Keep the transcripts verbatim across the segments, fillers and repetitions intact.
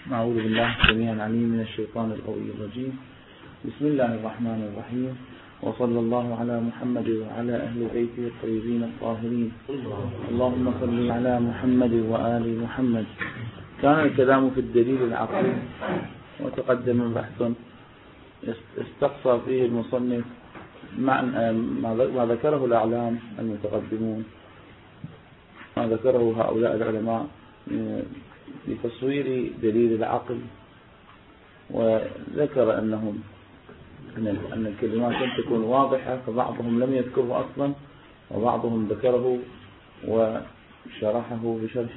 أعوذ بالله السميع العليم من الشيطان القوي الرجيم. بسم الله الرحمن الرحيم، وصلى الله على محمد وعلى أهل بيته الطيبين الطاهرين. اللهم صل على محمد وآل محمد. كان الكلام في الدليل العقلي، وتقدم بحث استقصى فيه المصنف ما ذكره الأعلام المتقدمون، ما ذكره هؤلاء العلماء لتصوير دليل العقل، وذكر أنهم أن الكلمات لم تكون واضحة، فبعضهم لم يذكره أصلا وبعضهم ذكره وشرحه بشرح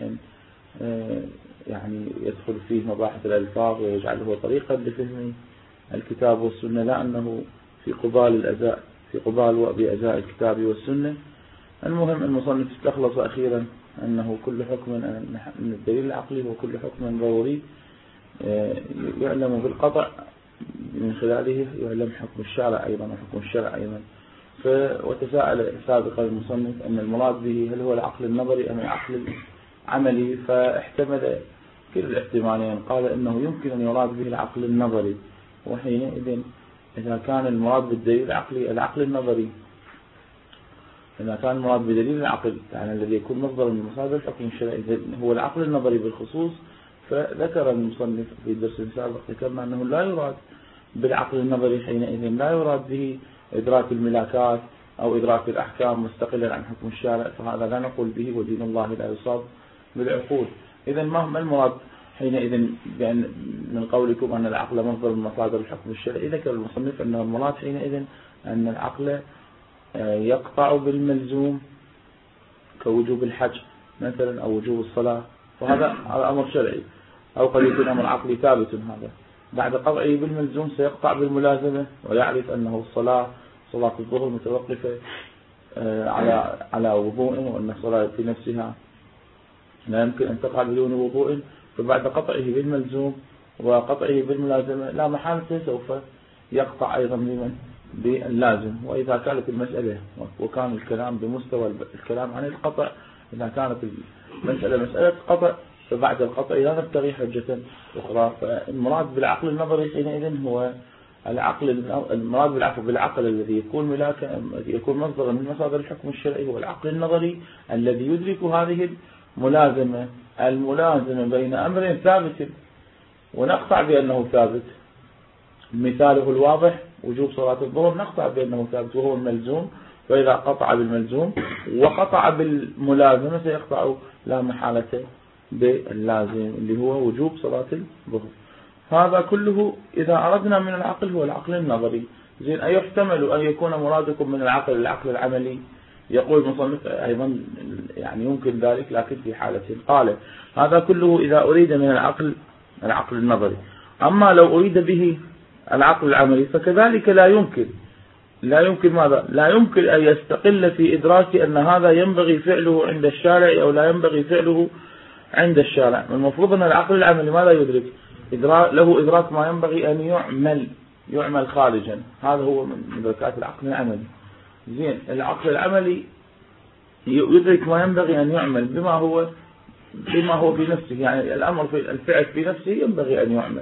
يعني يدخل فيه مباحث الألفاظ ويجعله طريقا لفهم الكتاب والسنة، لا أنه في قبال الأزاء في قبال بأزاء الكتاب والسنة. المهم المصنف استخلص أخيرا أنه كل حكم من الدليل العقلي هو كل حكم ضروري يعلم بالقطع، من خلاله يعلم حكم الشرع أيضا وحكم الشرع أيضا. وتساءل سابقا المصنف أن المراد به هل هو العقل النظري أم العقل العملي، فاحتمل كل الاحتمالين. قال إنه يمكن أن يراد به العقل النظري، وحينئذ إذا كان المراد بالدليل العقلي العقل النظري، إذا كان المراد بدليل العقل يعني الذي يكون مصدر من مصادر الحكم الشرعي هو العقل النظري بالخصوص، فذكر المصنف في درس سابق ذكرنا أنه لا يراد بالعقل النظري حينئذ لا يراد به إدراك الملاكات أو إدراك الأحكام مستقلا عن حكم الشارع، فهذا لا نقول به، ودين الله لا يصاب بالعقول. إذن ما المراد حينئذ بأن من قولكم أن العقل مصدر من مصادر الحكم الشرعي؟ ذكر المصنف أن المراد حينئذ أن العقل يقطع بالملزوم كوجوب الحج مثلا أو وجوب الصلاة، وهذا أمر شرعي، أو قد يكون أمر عقلي ثابت. هذا بعد قطعه بالملزوم سيقطع بالملازمة، ويعرف أنه الصلاة صلاة الظهر متوقفة على على وضوء، وأن الصلاة في نفسها لا يمكن أن تقع بدون وضوء، فبعد قطعه بالملزوم وقطعه بالملازمة لا محالة سوف يقطع أيضا بمن باللازم. وإذا كانت المسألة وكان الكلام بمستوى الكلام عن القطع، إذا كانت المسألة مسألة قطع فبعد القطع لا نبتغي حجة أخرى. فالمراد بالعقل النظري حينئذ هو العقل المراد بالعقل بالعقل الذي يكون ملاكا يكون مصدرا من مصادر الحكم الشرعي هو العقل النظري الذي يدرك هذه الملازمة الملازمة بين أمر ثابت ونقطع بأنه ثابت. مثاله الواضح وجوب صلاة الظهر، نقطع بأنه ثابت وهو الملزوم، فإذا قطع بالملزوم وقطع بالملازمة سيقطع لا محالة باللازم اللي هو وجوب صلاة الظهر. هذا كله إذا أردنا من العقل هو العقل النظري. زين، أيحتمل أن يكون مرادكم من العقل العقل العملي؟ يقول المصنف أيضا يعني يمكن ذلك، لكن في حالة قال هذا كله إذا أريد من العقل العقل النظري. أما لو أريد به العقل العملي فكذلك لا يمكن لا يمكن ماذا؟ لا يمكن أن يستقل في إدراك أن هذا ينبغي فعله عند الشارع أو لا ينبغي فعله عند الشارع. المفروض أن العقل العملي ماذا يدرك؟ إدراك له إدراك ما ينبغي أن يعمل يعمل خارجا، هذا هو من مدركات العقل العملي. زين، العقل العملي يدرك ما ينبغي أن يعمل بما هو بما هو في نفسه، يعني الأمر في الفعل في نفسه ينبغي أن يعمل.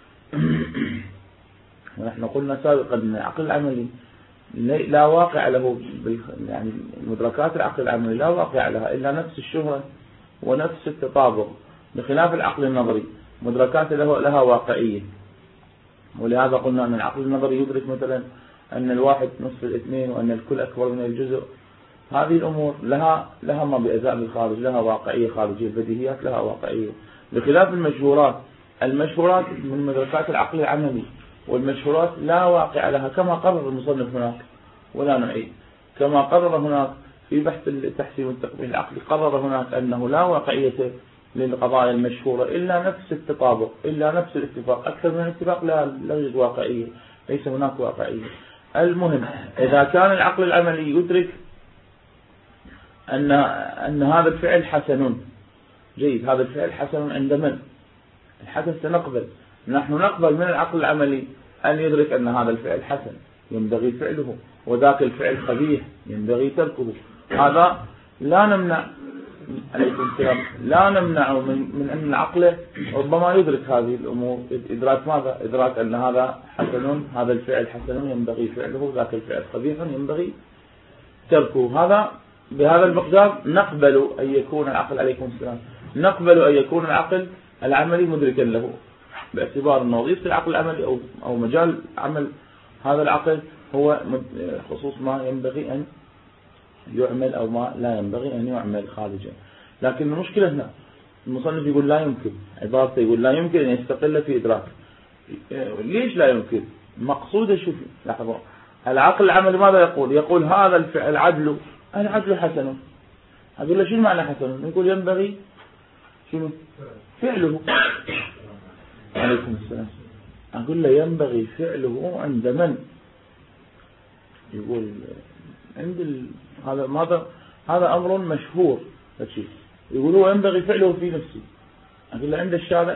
ونحن قلنا سابقا أن العقل العملي لا واقع له، يعني مدركات العقل العملي لا واقع لها إلا نفس الشهرة ونفس التطابق، بخلاف العقل النظري مدركات له لها واقعية. ولهذا قلنا أن العقل النظري يدرك مثلا أن الواحد نصف الاثنين وأن الكل أكبر من الجزء. هذه الأمور لها لها ما بأزاء بالخارج، لها واقعية خارجية، البديهيات لها واقعية، بخلاف المشهورات. المشهورات من مدركات العقل العملي، والمشهورات لا واقع لها كما قرر المصنف هناك، ولا نعيد كما قرر هناك في بحث التحسين والتقبيح العقلي، قرر هناك أنه لا واقعية للقضايا المشهورة إلا نفس التطابق، إلا نفس الاتفاق، أكثر من الاتفاق لا لا يوجد واقعية، ليس هناك واقعية. المهم إذا كان العقل العملي يدرك أن أن هذا الفعل حسن، جيد، هذا الفعل حسن عند من؟ الحسن سنقبل، نحن نقبل من العقل العملي أن يدرك أن هذا الفعل حسن ينبغي فعله، وذاك الفعل قبيح ينبغي تركه. هذا لا نمنع عليكم السلام لا نمنع من, من أن العقل ربما يدرك هذه الأمور. إدراك ماذا؟ إدراك أن هذا حسن، هذا الفعل حسن ينبغي فعله، ذاك الفعل قبيح ينبغي تركه. هذا بهذا المقدار نقبل أن يكون العقل عليكم السلام نقبل أن يكون العقل العملي مدركا له، باعتبار أن وظيفة العقل العملي أو أو مجال عمل هذا العقل هو خصوص ما ينبغي أن يعمل أو ما لا ينبغي أن يعمل خارجا. لكن المشكلة هنا المصنف يقول لا يمكن، عبارته يقول لا يمكن أن يستقل في إدراك. ليش لا يمكن؟ مقصوده شوف لحظة، العقل العملي ماذا يقول؟ يقول هذا الفعل العدل العدل حسن. أقول له شو معنى حسن؟ يقول ينبغي شنو فعله. عليكم السلام. أقول له ينبغي فعله عند من؟ يقول عند ال... هذا ماذا؟ هذا أمر مشهور. يقول هو ينبغي فعله في نفسه. أقول له عند الشارع.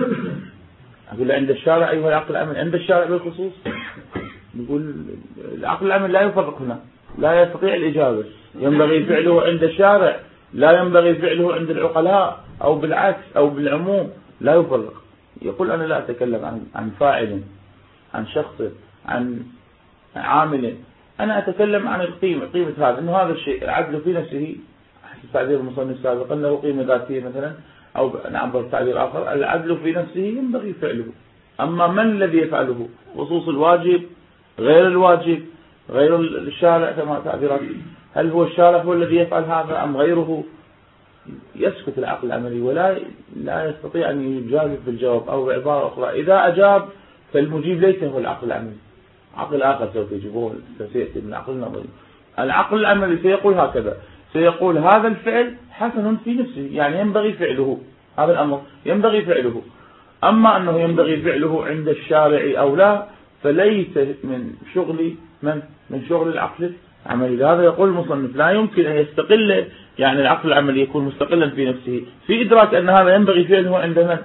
أقول له عند الشارع أيها العقل العملي عند الشارع بالخصوص. يقول العقل العملي لا يفرق هنا، لا يستطيع الإجابة. ينبغي فعله عند الشارع، لا ينبغي فعله عند العقلاء أو بالعكس أو بالعموم، لا يفرق. يقول أنا لا أتكلم عن عن فاعل، عن شخص، عن عامل، أنا أتكلم عن القيمة، قيمة هذا، إنه هذا الشيء العدل في نفسه حسب تعبير المصنف سابقا له قيمة ذاتية مثلا، أو نعبر تعبير آخر العدل في نفسه ينبغي فعله. أما من الذي يفعله؟ خصوص الواجب، غير الواجب، غير الشارع كما تعبيرات، هل هو الشارع هو الذي يفعل هذا أم غيره؟ يسكت العقل العملي ولا لا يستطيع أن يجاوب بالجواب، أو بعبارة أخرى إذا أجاب فالمجيب ليس هو العقل العملي، عقل آخر سوف يجيبه سيأتي من العقل النظري. العقل العملي سيقول هكذا، سيقول هذا الفعل حسن في نفسه يعني ينبغي فعله، هذا الأمر ينبغي فعله. أما أنه ينبغي فعله عند الشارع أو لا فليس من شغل من من شغل العقل العملي. هذا يقول المصنف لا يمكن أن يستقل، يعني العقل العملي يكون مستقلا في نفسه في إدراك أن هذا ينبغي فعله عند من؟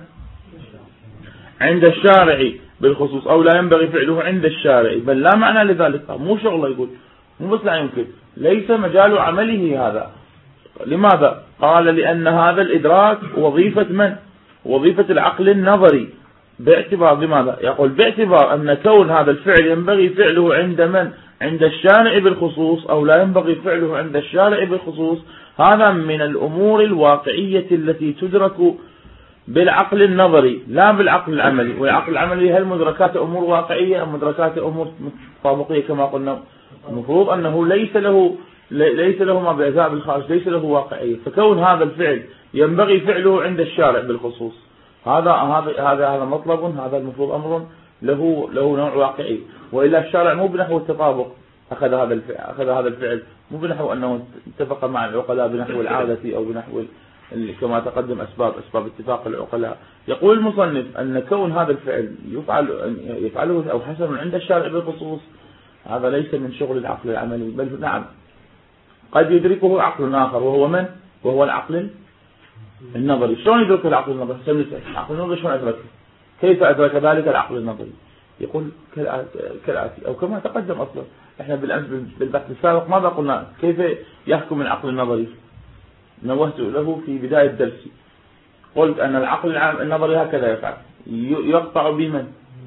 عند الشارع بالخصوص، أو لا ينبغي فعله عند الشارع، بل لا معنى لذلك، مو شغله. يقول مو بس لا يمكن، ليس مجال عمله هذا. لماذا؟ قال لأن هذا الإدراك وظيفة من؟ وظيفة العقل النظري. باعتبار لماذا؟ يقول باعتبار أن كون هذا الفعل ينبغي فعله عند من؟ عند الشارع بالخصوص، أو لا ينبغي فعله عند الشارع بالخصوص. هذا من الأمور الواقعية التي تدرك بالعقل النظري لا بالعقل العملي. والعقل العملي هل مدركات أمور واقعية أم مدركات أمور طابقية كما قلنا؟ المفروض أنه ليس له ليس له ما بأجزاء بالخارج، ليس له واقعية. فكون هذا الفعل ينبغي فعله عند الشارع بالخصوص، هذا هذا هذا هذا مطلب، هذا المفروض أمر له له نوع واقعي. وإلا الشارع مو بنحو التطابق أخذ هذا الفعل أخذ هذا الفعل مو بنحو أنه اتفق مع العقلاء بنحو العادة أو بنحو كما تقدم أسباب أسباب اتفاق العقلاء. يقول المصنف أن كون هذا الفعل يفعل يفعله أو حسن عند الشارع بالخصوص هذا ليس من شغل العقل العملي، بل نعم قد يدركه عقل آخر وهو من؟ وهو العقل النظري. شلون يدرك العقل النظري؟ العقل النظري شلون أدركه؟ كيف أدرك ذلك العقل النظري؟ يقول كالآتي أو كما تقدم أصلا. احنا بالأمس بالبحث السابق ماذا قلنا؟ كيف يحكم العقل النظري؟ نوهت له في بداية الدرس، قلت أن العقل النظري هكذا يفعل، يقطع بمن؟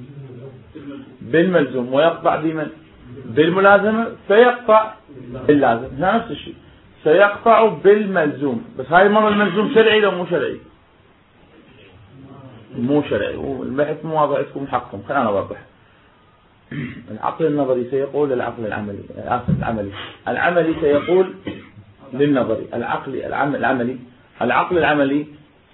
بالملزوم، ويقطع بمن؟ بالملازمة، فيقطع باللازم. هنا نفس الشيء، سيقطع بالملزوم. بس هاي مرة الملزوم شرعي لو مو شرعي؟ مو شرعي. والبحث مو واضح عندكم حقكم، خلينا نوضح. العقل النظري سيقول للعقل العملي آسف العملي العملي سيقول للنظري. العقل العملي العقل العملي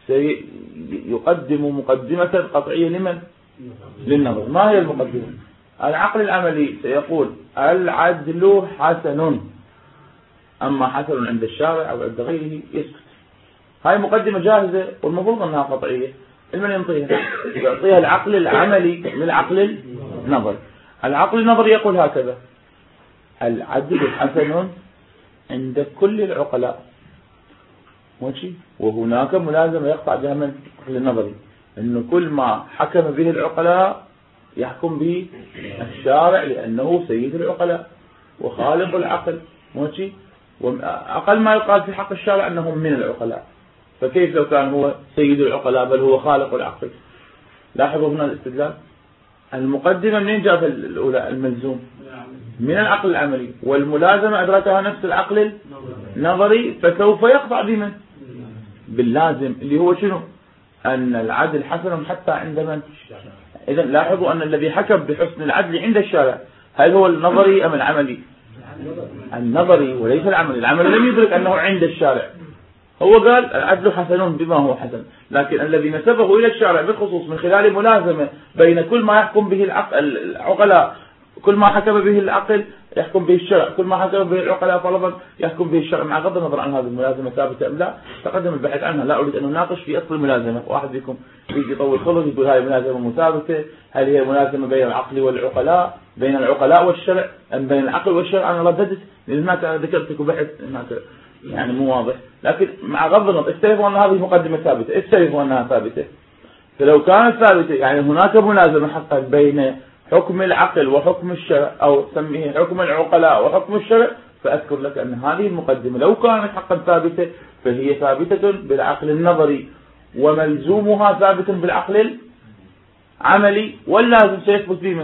سيقدم مقدمة قطعية لمن؟ للنظر. ما هي المقدمة؟ العقل العملي سيقول العدل حسن، أما حسن عند الشارع أو عند غيره يسكت. هاي مقدمة جاهزة والمفروض أنها قطعية. المن ينطيها؟ يعطيها العقل العملي للعقل النظري. العقل النظري يقول هكذا: العدل حسن عند كل العقلاء، ماشي، وهناك ملازمة يقطع بها من العقل النظري، إنه كل ما حكم به العقلاء يحكم به الشارع لأنه سيد العقلاء وخالق العقل، ماشي. وأقل ما يقال في حق الشارع أنهم من العقلاء، فكيف لو كان هو سيد العقلاء بل هو خالق العقل؟ لاحظوا هنا الاستدلال. المقدمة منين جاءت الأولى؟ الملزوم من العقل العملي، والملازمة أدركها نفس العقل النظري، فسوف يقطع بمن؟ باللازم، اللي هو شنو؟ أن العدل حسن حتى عند من؟ إذا لاحظوا أن الذي حكم بحسن العدل عند الشارع هل هو النظري أم العملي؟ النظري وليس العملي. العملي لم يدرك أنه عند الشارع، هو قال العدل حسن بما هو حسن، لكن الذي نسبه إلى الشارع بالخصوص من خلال ملازمة بين كل ما يحكم به العقلاء، كل ما حكم به العقل يحكم به الشرع، كل ما حكم به العقلاء طلبا يحكم به الشرع، مع غض النظر عن هذه الملازمة ثابتة أم لا. تقدم البحث عنها، لا أريد أن نناقش في أصل الملازمة. واحد فيكم يجي يطول خلق يقول هذه ملازمة مثابتة، هل هي ملازمة بين العقل والعقلاء، بين العقلاء والشرع، أم بين العقل والشرع؟ أنا رددت لأن هناك ذكرت لكم بحث هناك يعني مو واضح، لكن مع غض النظر استيقظوا أن هذه مقدمة ثابتة، استيقظوا أنها ثابتة. فلو كانت ثابتة يعني هناك ملازمة حقا بين حكم العقل وحكم الشرع، أو سميه حكم العقلاء وحكم الشرع، فأذكر لك أن هذه المقدمة لو كانت حقا ثابتة فهي ثابتة بالعقل النظري، وملزومها ثابت بالعقل العملي، واللازم سيثبت بمن؟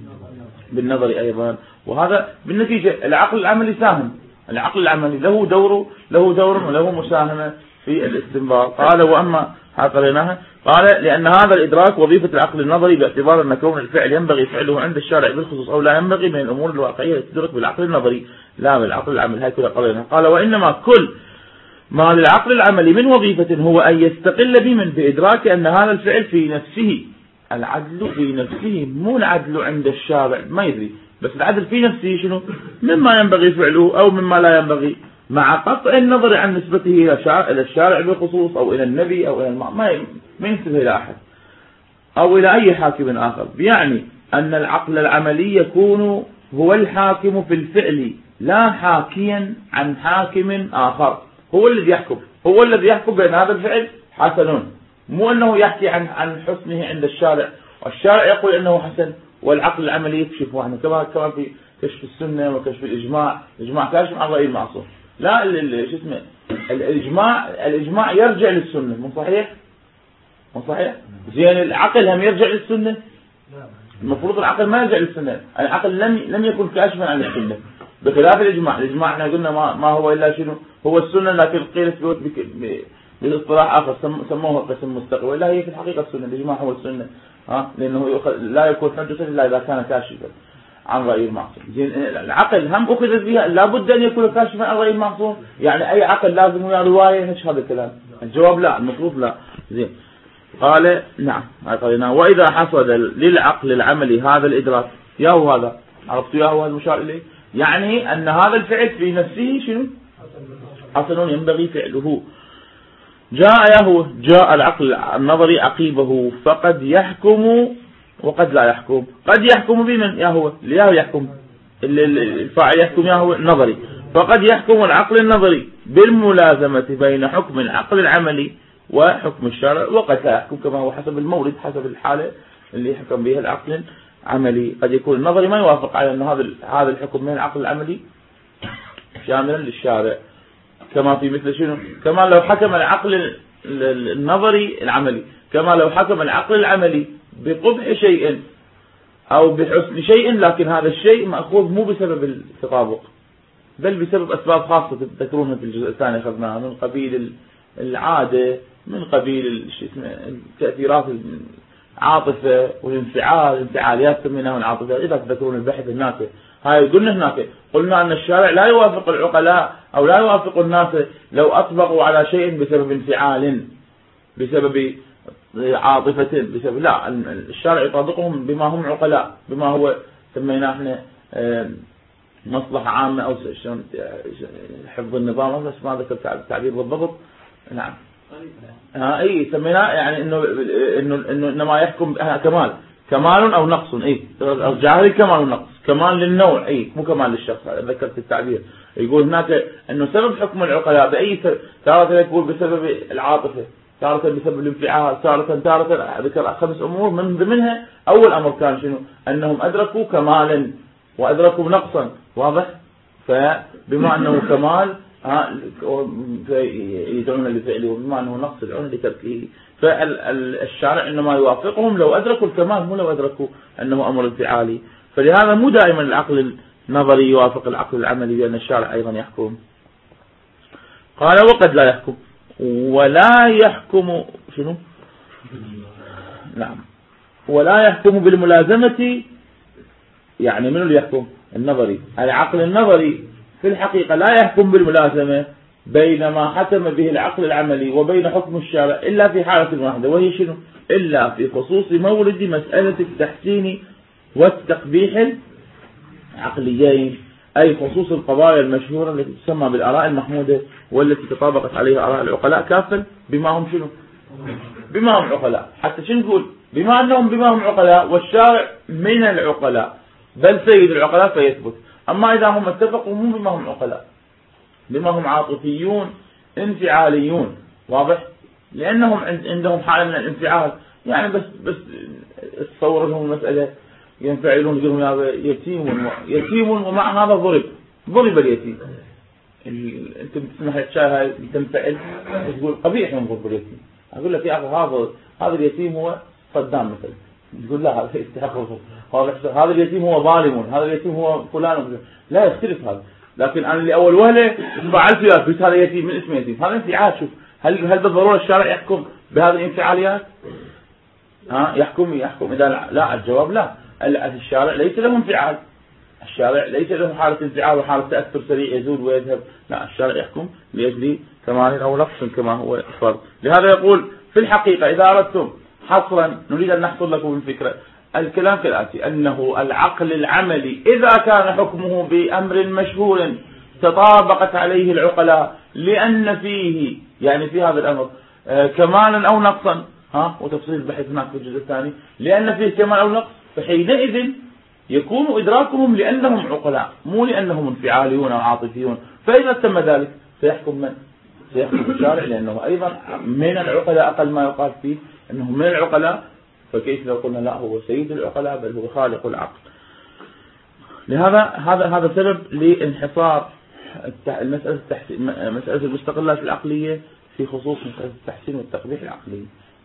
بالنظري أيضا. وهذا بالنتيجة العقل العملي ساهم، العقل العملي له دور له دور وله مساهمة في الاستنباط. قال وأما قريناها قال لأن هذا الإدراك وظيفة العقل النظري، باعتبار أن كون الفعل ينبغي فعله عند الشارع بالخصوص أو لا ينبغي، من الأمور الواقعية تدرك بالعقل النظري لا بالعقل العملي. هاي كلها قريناها. قال وإنما كل ما للعقل العملي من وظيفة هو أن يستقل بمن بإدراك أن هذا الفعل في نفسه، العدل في نفسه مو العدل عند الشارع ما يدري، بس العدل في نفسه شنو؟ مما ينبغي فعله أو مما لا ينبغي، مع قطع النظر عن نسبته إلى الشارع بالخصوص أو إلى النبي أو إلى الم... ما ما ينسبه إلى أحد أو إلى أي حاكم آخر. يعني أن العقل العملي يكون هو الحاكم في الفعل لا حاكيا عن حاكم آخر، هو الذي يحكم، هو الذي يحكم بأن هذا الفعل حسن، مو أنه يحكي عن عن حسنه عند الشارع والشارع يقول أنه حسن والعقل العملي يكشف عنه، كما كما في كشف السنة وكشف الإجماع. الإجماع كاشف عن رأي المعصوم، لا شو اسمه الإجماع الإجماع يرجع للسنة، مو صحيح؟ مو صحيح؟ زين العقل هم يرجع للسنة؟ المفروض العقل ما يرجع للسنة، العقل لم لم يكن كاشفا عن السنة بخلاف الإجماع. الإجماع احنا قلنا ما, ما هو إلا شنو؟ هو السنة، لكن قيل بالاصطلاح آخر سموه قسم مستقل، ولا هي في الحقيقة السنة. الإجماع هو السنة، ها، لأنه لا يكون حجة إلا إذا كان كاشفا عن رأي المعصوم. زين العقل هم أخذت بها لابد أن يكون كاشفا عن رأي المعصوم، يعني أي عقل لازم ويا رواية هش هذا الكلام؟ الجواب لا، المفروض لا. زين قال نعم قالنا وإذا حصل للعقل العملي هذا الإدراك، ياهو هذا عرفتوا ياهو هذا المشار إليه، يعني أن هذا الفعل في نفسه شنو؟ حسن ينبغي فعله. جاء ياهو جاء العقل النظري عقيبه فقد يحكم وقد لا يحكم. قد يحكم بمن؟ ياهو لياهو يحكم الفاعل يحكم ياهو النظري، فقد يحكم العقل النظري بالملازمة بين حكم العقل العملي وحكم الشرع، وقد لا يحكم كما هو حسب المورد، حسب الحالة اللي يحكم بها العقل العملي. قد يكون النظري ما يوافق على أن هذا هذا الحكم من العقل العملي شاملا للشارع، كما في مثل شنو؟ كما لو حكم العقل النظري العملي، كما لو حكم العقل العملي بقبح شيء أو بحسن شيء، لكن هذا الشيء مأخوذ مو بسبب التطابق بل بسبب أسباب خاصة تذكرونها في الجزء الثاني أخذناها، من قبيل العادة، من قبيل التأثيرات العاطفة والانفعال، انفعاليات سميناها العاطفة. إذا تذكرون البحث هناك هاي قلنا هناك قلنا أن الشارع لا يوافق العقلاء أو لا يوافق الناس لو أطبقوا على شيء بسبب انفعال، بسبب عاطفة، بسبب لا، الشارع يطابقهم بما هم عقلاء، بما هو سميناه احنا مصلحة عامة أو حفظ النظام، بس ما ذكر التعبير بالضبط. نعم ها اي سميناه يعني انه انه انه انما يحكم كمال كمال او نقص، اي الجاهل كمال ونقص، كمال للنوع اي مو كمال للشخص. ذكرت التعبير يقول هناك انه سبب حكم العقلاء باي سبب، تارة يقول بسبب العاطفة، تارة بسبب الانفعال، تارة تارة ذكر خمس امور من ضمنها اول امر كان شنو؟ انهم ادركوا كمالا وادركوا نقصا، واضح؟ فبما انه كمال يدعون لفعله وبما أنه نقص يدعون لتركه. فالشارع إنما يوافقهم لو أدركوا الكمال، مو لو أدركوا أنه أمر انفعالي. فلهذا مو دائما العقل النظري يوافق العقل العملي، لأن الشارع أيضا يحكم. قال وقد لا يحكم، ولا يحكم شنو؟ نعم، ولا يحكم بالملازمة. يعني من اللي يحكم؟ النظري. العقل النظري في الحقيقة لا يحكم بالملازمة بين ما حكم به العقل العملي وبين حكم الشارع إلا في حالة واحدة، وهي شنو؟ إلا في خصوص مورد مسألة التحسين والتقبيح العقليين، أي خصوص القضايا المشهورة التي تسمى بالآراء المحمودة، والتي تطابقت عليها آراء العقلاء كافة بما هم شنو؟ بما هم عقلاء. حتى شو نقول؟ بما أنهم بما هم عقلاء والشارع من العقلاء، بل سيد العقلاء فيثبت. أما إذا هم اتفقوا مو بما هم عقلاء، بما هم عاطفيون انفعاليون، واضح؟ لأنهم عندهم حالة من الانفعال، يعني بس بس تصور لهم المسألة ينفعلون، يقولون هذا يتيم يتيم ومع هذا ضرب ضرب اليتيم. أنت بتسمح الشاي هاي تنفعل تقول قبيح من ضرب اليتيم. أقول لك يا أخي هذا هذا اليتيم هو صدام مثلا، تقول لا هذا يستحق هذا اليتيم هو ظالم، هذا اليتيم هو فلان، لا يختلف هذا. لكن أنا لأول وهلة فعلت يا بس هذا يتيم من اسم يتيم، هذا انفعال. شوف هل هل بالضرورة الشارع يحكم بهذه الانفعاليات؟ ها يحكم يحكم إذا لا, لا الجواب لا. الشارع ليس له انفعال، الشارع ليس له حالة انفعال وحالة تأثر سريع يزول ويذهب، لا الشارع يحكم لأجل كمال أو نقص كما هو فرض. لهذا يقول في الحقيقة إذا أردتم حصرا نريد أن نحصر لكم الفكرة، الكلام كالآتي: أنه العقل العملي إذا كان حكمه بأمر مشهور تطابقت عليه العقلاء لأن فيه، يعني في هذا الأمر كمالا أو نقصا، ها وتفصيل البحث هناك في الجزء الثاني، لأن فيه كمال أو نقص، فحينئذ يكون إدراكهم لأنهم عقلاء مو لأنهم انفعاليون أو عاطفيون. فإذا تم ذلك سيحكم من؟ سيحكم الشارع، لأنه أيضا من العقلاء، أقل ما يقال فيه أنه من العقلاء. فكيف لو قلنا لا هو سيد العقلاء بل هو خالق العقل؟ لهذا هذا هذا سبب لانحصار المسألة التحسين، مسألة المستقلات العقلية في خصوص مسألة التحسين والتقبيح العقلي.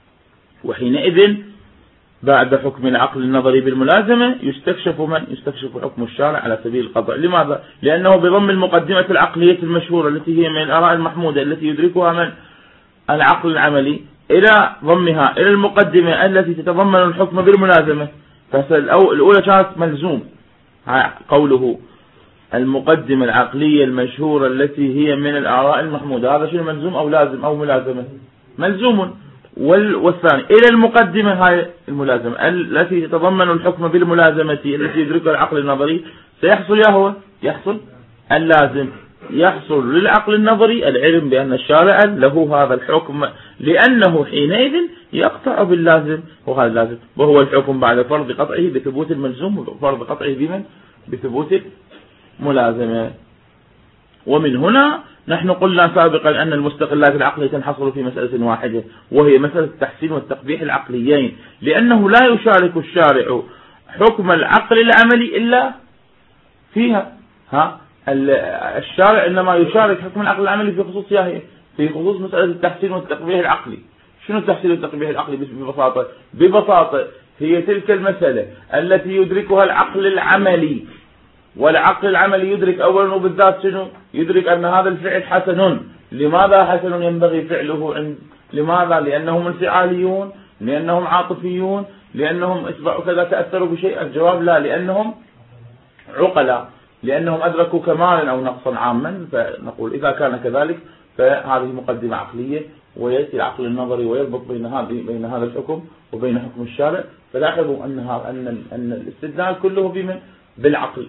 وحينئذ بعد حكم العقل النظري بالملازمة يستكشف من؟ يستكشف حكم الشارع على سبيل القطع. لماذا؟ لأنه بضم المقدمة العقلية المشهورة التي هي من الآراء المحمودة التي يدركها من؟ العقل العملي، إلى ضمها إلى المقدمة التي تتضمن الحكم بالملازمة. فالأولى كانت ملزوم، قوله المقدمة العقلية المشهورة التي هي من الآراء المحمودة، هذا شيء ملزوم أو لازم أو ملازمة؟ ملزوم. والثاني إلى المقدمة هاي الملازمة التي تتضمن الحكم بالملازمة التي يدركها العقل النظري، سيحصل يا هو يحصل اللازم، يحصل للعقل النظري العلم بأن الشارع له هذا الحكم، لأنه حينئذ يقطع باللازم، وهذا اللازم وهو الحكم بعد فرض قطعه بثبوت الملزوم وفرض قطعه بمن؟ بثبوت الملازمة. ومن هنا نحن قلنا سابقا أن المستقلات العقلية تنحصر في مسألة واحدة، وهي مسألة التحسين والتقبيح العقليين، لأنه لا يشارك الشارع حكم العقل العملي إلا فيها. ها الشارع إنما يشارك حكم العقل العملي في خصوص هي في خصوص مسألة التحسين والتقبيح العقلي. شنو التحسين والتقبيح العقلي ببساطة؟ ببساطة هي تلك المسألة التي يدركها العقل العملي، والعقل العملي يدرك أولا وبالذات شنو؟ يدرك أن هذا الفعل حسن. لماذا حسن ينبغي فعله؟ عند لماذا؟ لأنهم انفعاليون، لأنهم عاطفيون، لأنهم اتبعوا كذا تأثروا بشيء؟ الجواب لا، لأنهم عقلاء، لأنهم أدركوا كمالا أو نقصا عاما. فنقول إذا كان كذلك فهذه مقدمة عقلية، ويأتي العقل النظري ويربط بين هذه بين هذا الحكم وبين حكم الشارع. فلاحظوا أن أن أن الاستدلال كله بمن؟ بالعقل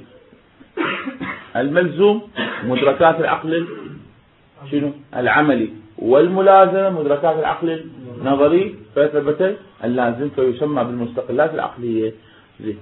الملزوم، مدركات العقل شنو؟ العملي، والملازمة مدركات العقل النظري، فثبت اللازم فيسمى بالمستقلات العقلية. زي.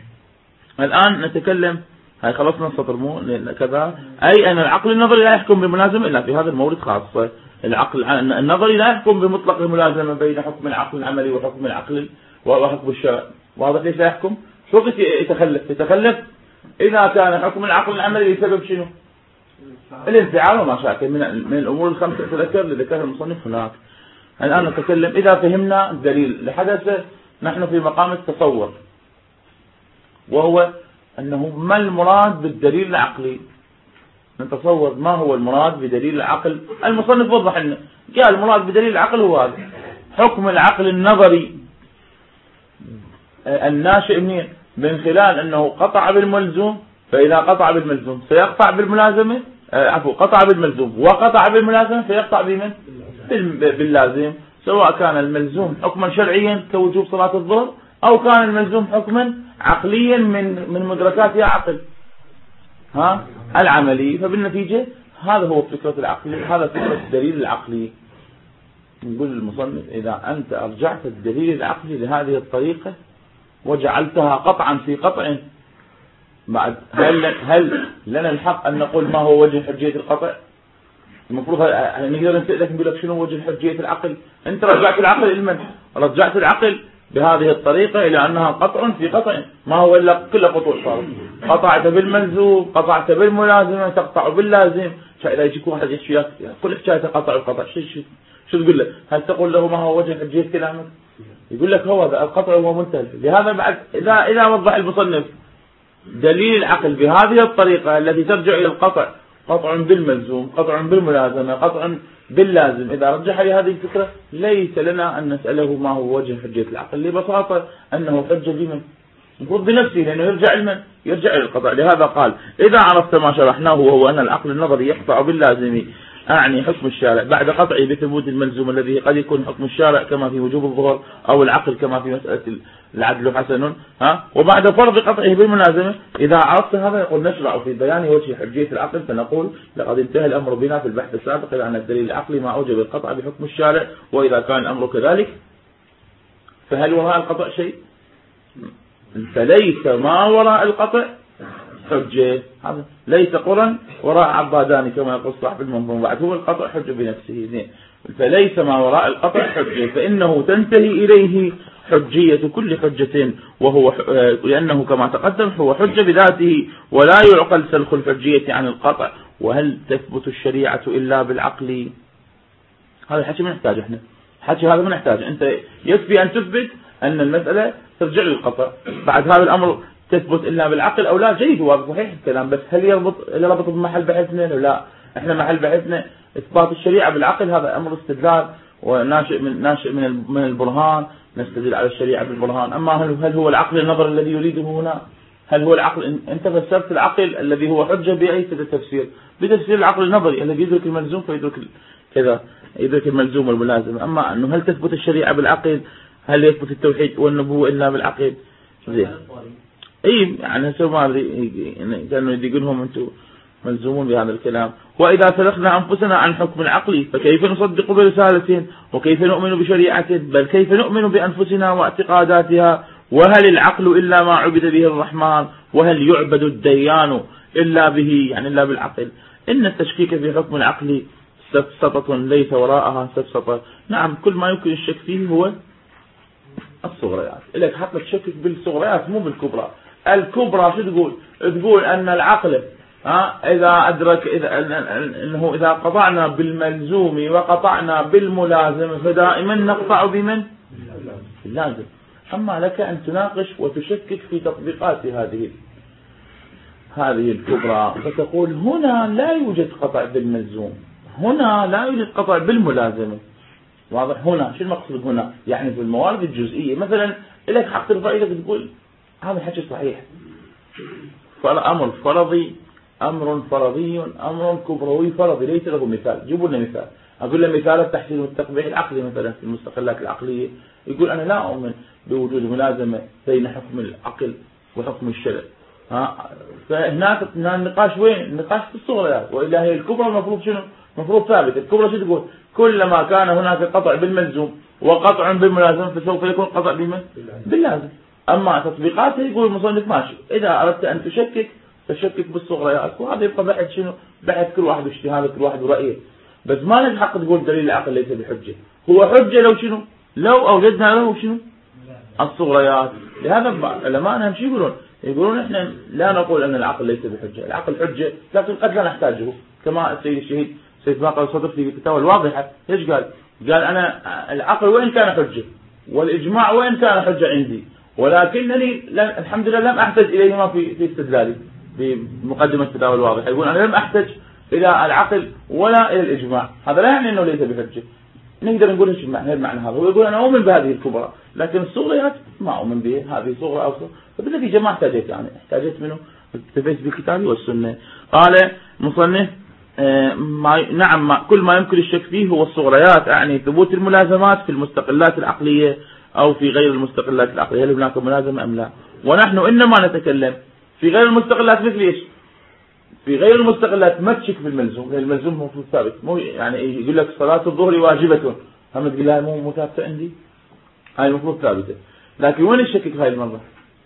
الآن نتكلم، هاي خلصنا السطر مو كذا، أي أن العقل النظري لا يحكم بالملازمة إلا في هذا المورد خاصة. العقل النظري لا يحكم بمطلق الملازمة بين حكم العقل العملي وحكم العقل وحكم الشرع. واضح ليش لا يحكم؟ شو يتخلف؟ يتخلف إذا كان حكم العقل العملي بسبب شنو؟ الانفعال وما شاكل من, من الأمور الخمسة تذكر اللي ذكرها المصنف هناك. الآن نتكلم إذا فهمنا الدليل اللي حدث، نحن في مقام التصور، وهو أنه ما المراد بالدليل العقلي. نتصور ما هو المراد بدليل العقل. المصنف وضح لنا، قال المراد بدليل العقل هو هذا حكم العقل النظري الناشئ منين؟ من خلال أنه قطع بالملزوم، فإذا قطع بالملزوم سيقطع بالملازمة، عفوا قطع بالملزوم وقطع بالملازمة فيقطع بمن؟ باللازم، سواء كان الملزوم حكما شرعيا كوجوب صلاة الظهر، أو كان الملزوم حكما عقليا من من مدركات عقل ها العملي. فبالنتيجة هذا هو فكرة العقل، هذا فكرة الدليل العقلي. نقول للمصنف إذا أنت أرجعت الدليل العقلي لهذه الطريقة وجعلتها قطعا في قطع، بعد هل, هل لنا الحق أن نقول ما هو وجه حجية القطع؟ المفروض نقدر نسألك نقول لك شنو وجه حجية العقل؟ أنت رجعت العقل إلمن؟ رجعت العقل بهذه الطريقة إلى أنها قطع في قطع، ما هو إلا كل قطوع صار. قطعت بالملزوم، قطعت بالملازمة، تقطع باللازم. إذا يجيك واحد يشيك كل حكاية قطع وقطع، شو شو شو تقول له؟ هل تقول له ما هو وجه حجية كلامك؟ يقول لك هو القطع هو منتهى. لهذا بعد إذا إذا وضح المصنف دليل العقل بهذه الطريقة التي ترجع إلى القطع، قطع بالملزوم، قطع بالملازمة، قطع باللازم، إذا رجح لهذه الفكرة ليس لنا أن نسأله ما هو وجه حجية العقل، لبساطة أنه حجة بمن؟ المفروض بنفسه، لأنه يرجع لمن؟ يرجع إلى القطع. لهذا قال إذا عرفت ما شرحناه وهو أن العقل النظري يقطع باللازم، أعني حكم الشارع بعد قطعه بثبوت الملزوم الذي قد يكون حكم الشارع كما في وجوب الظهر، أو العقل كما في مسألة العدل حسن، ها وبعد فرض قطعه بالملازمة. إذا عرفت هذا يقول نشرع في بيان وجه حجية العقل، فنقول لقد انتهى الأمر بنا في البحث السابق إلى أن الدليل العقلي ما أوجب القطع بحكم الشارع، وإذا كان الأمر كذلك فهل وراء القطع شيء؟ فليس ما وراء القطع حجة. هذا ليس قرا وراء عبادان كما يقول صاحب المنظومة، بعد هو القطع حجة بنفسه زين. فليس ما وراء القطع حجة، فإنه تنتهي إليه حجية كل حجة، وهو لأنه كما تقدم هو حجة بذاته، ولا يعقل سلخ الحجية عن القطع. وهل تثبت الشريعة إلا بالعقل؟ هذا الحكي ما نحتاج احنا، الحكي هذا ما نحتاج. أنت يكفي أن تثبت أن المسألة ترجع للقطع، بعد هذا الأمر تثبت إلا بالعقل أو لا. جيد وصحيح الكلام، بس هل يربط يربط بمحل بحثنا ولا لا؟ احنا محل بحثنا إثبات الشريعة بالعقل، هذا أمر استدلال وناشئ من ناشئ من من البرهان، نستدل على الشريعة بالبرهان. أما هل هل هو العقل النظر الذي يريده هنا؟ هل هو العقل؟ أنت فسرت العقل الذي هو حجة بأي تفسير؟ بتفسير العقل النظري الذي يدرك الملزوم فيدرك كذا، يدرك الملزوم والملازم. أما أنه هل تثبت الشريعة بالعقل؟ هل يثبت التوحيد والنبوة إلا بالعقل؟ زين. اي يعني هسه ما ادري كانوا يقولهم انتم ملزومون بهذا الكلام. واذا سلخنا انفسنا عن حكم العقل فكيف نصدق برسالة؟ وكيف نؤمن بشريعة؟ بل كيف نؤمن بانفسنا واعتقاداتها؟ وهل العقل الا ما عبد به الرحمن؟ وهل يعبد الديان الا به يعني الا بالعقل؟ ان التشكيك في حكم العقل سفسطة ليس وراءها سفسطة. نعم كل ما يمكن الشك فيه هو الصغريات، لك حتى تشكك بالصغريات مو بالكبرى. الكبرى شو تقول؟ تقول أن العقل ها إذا أدرك إذا أنه إذا قطعنا بالملزوم وقطعنا بالملازم فدائما نقطع بمن؟ اللازم. أما لك أن تناقش وتشكك في تطبيقات هذه هذه الكبرى، فتقول هنا لا يوجد قطع بالملزوم، هنا لا يوجد قطع بالملازمة. واضح؟ هنا شو المقصود هنا؟ يعني في الموارد الجزئية مثلا لك حق ترفع ايدك تقول هذا الحكي صحيح، فالأمر فرضي، أمر فرضي، أمر كبروي فرضي ليس له مثال. جيبوا لنا مثال. أقول له مثال التحسين والتقبيح العقلي مثلا في المستقلات العقلية، يقول أنا لا أؤمن بوجود ملازمة بين حكم العقل وحكم الشرع. ها فهناك النقاش وين؟ النقاش في الصغريات، وإلا هي الكبرى المفروض شنو؟ المفروض ثابت. الكبرى شو تقول؟ كلما كان هناك قطع بالملزوم وقطع بالملازم فسوف يكون قطع بمن؟ باللازم. أما تطبيقاتها يقول المصنف ماشي، إذا أردت أن تشكك فشكك بالصغريات، وهذا يبقى بحث شنو؟ بحث كل واحد واجتهاده كل واحد ورأيه. بس ما لك حق تقول دليل العقل ليس بحجة. هو حجة لو شنو؟ لو أوجدنا له شنو؟ الصغريات. لهذا العلماء أهم شيء يقولون، يقولون إحنا لا نقول أن العقل ليس بحجة، العقل حجة لكن قد لا نحتاجه. كما السيد الشهيد سيد باقر الصدر في الفتاوى الواضحة ايش قال؟ قال أنا العقل وإن كان حجة والإجماع وإن كان حجة عندي، ولكنني الحمد لله لم أحتج إليهما في في استدلالي بمقدمة الفتاوى الواضحة. يقول أنا لم أحتج إلى العقل ولا إلى الإجماع، هذا لا يعني أنه ليس بحجة، نقدر نقول ايش المعنى هذا. هو يقول أنا أؤمن بهذه الكبرى لكن الصغريات ما أؤمن بها، هذه صغرى أو صغرى. فبالتالي جماعة احتاجت يعني احتاجت منه اكتفيت بالكتاب والسنة. قال مصنف آه ما نعم ما كل ما يمكن الشك فيه هو الصغريات، أعني ثبوت الملازمات في المستقلات العقلية أو في غير المستقلات العقلية، هل هناك ملازمة أم لا. ونحن إنما نتكلم في غير المستقلات مثل إيش؟ في غير المستقلات ما تشك في الملزوم، لأن الملزوم مو ثابت، مو يعني يقول لك صلاة الظهر واجبة، هم تقول لها مو ثابتة عندي، هاي المفروض ثابتة. لكن وين الشك هاي المرة؟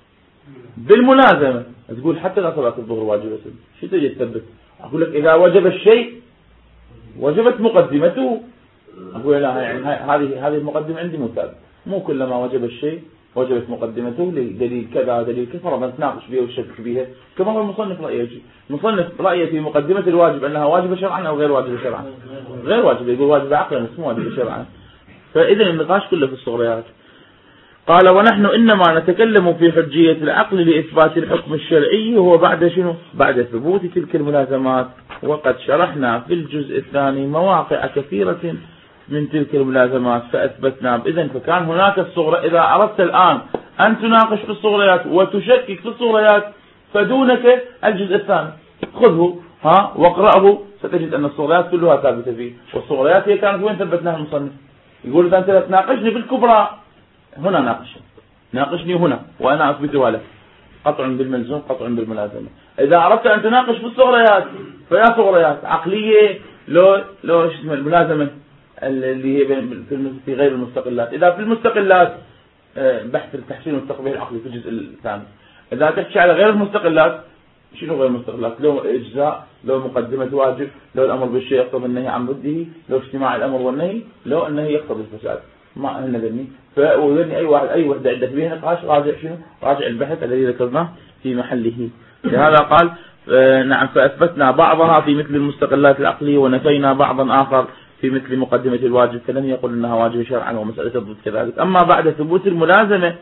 بالملازمة. تقول حتى لا صلاة الظهر واجبة، شو تجي تثبت؟ أقول لك إذا وجب الشيء وجبت مقدمته، أقول لا يعني هذه هذه المقدمة عندي مو ثابتة، مو كلما وجب الشيء وجبت مقدمته لدليل كذا دليل كذا فرضا نتناقش بها والشك بها. كما هو المصنف رأيه، المصنف رأيه في مقدمة الواجب أنها واجبة شرعا أو غير واجبة شرعا، غير واجبة، يقول واجبة عقلا بس مو واجبة شرعا. فإذا النقاش كله في الصغريات. قال ونحن إنما نتكلم في حجية العقل لإثبات الحكم الشرعي، وهو بعد شنو؟ بعد ثبوت تلك الملازمات. وقد شرحنا في الجزء الثاني مواقع كثيرة من تلك الملازمات فأثبتنا. إذن فكان هناك الصغرى. إذا أردت الآن أن تناقش في الصغريات وتشكك في الصغريات فدونك الجزء الثاني، خذه ها واقرأه ستجد أن الصغريات كلها ثابتة فيه. والصغريات هي كانت وين ثبتناها المصنف؟ يقول إذا أنت تناقشني في الكبرى هنا ناقشني ناقشني هنا وأنا أثبتها لك، قطع بالملزوم قطع بالملازمة. إذا أردت أن تناقش في الصغريات فيا صغريات عقلية لو لو شو اسمه الملازمة اللي هي في غير المستقلات. إذا في المستقلات بحث التحسين والتقبيح العقلي في الجزء الثاني. إذا تحكي على غير المستقلات، شنو غير المستقلات؟ لو إجزاء، لو مقدمة واجب، لو الأمر بالشيء يقتضي النهي عن ضده، لو اجتماع الأمر والنهي، لو النهي يقتضي الفساد. ما هن ذني فوذني أي واحد أي وحدة عندك بها نقاش راجع شنو؟ راجع البحث الذي ذكرناه في محله. لهذا قال نعم فأثبتنا بعضها في مثل المستقلات العقلية ونفينا بعضا آخر في مثل مقدمة الواجب، فلم يقل أنها واجب شرعا ومسألة الضد كذلك. أما بعد ثبوت الملازمة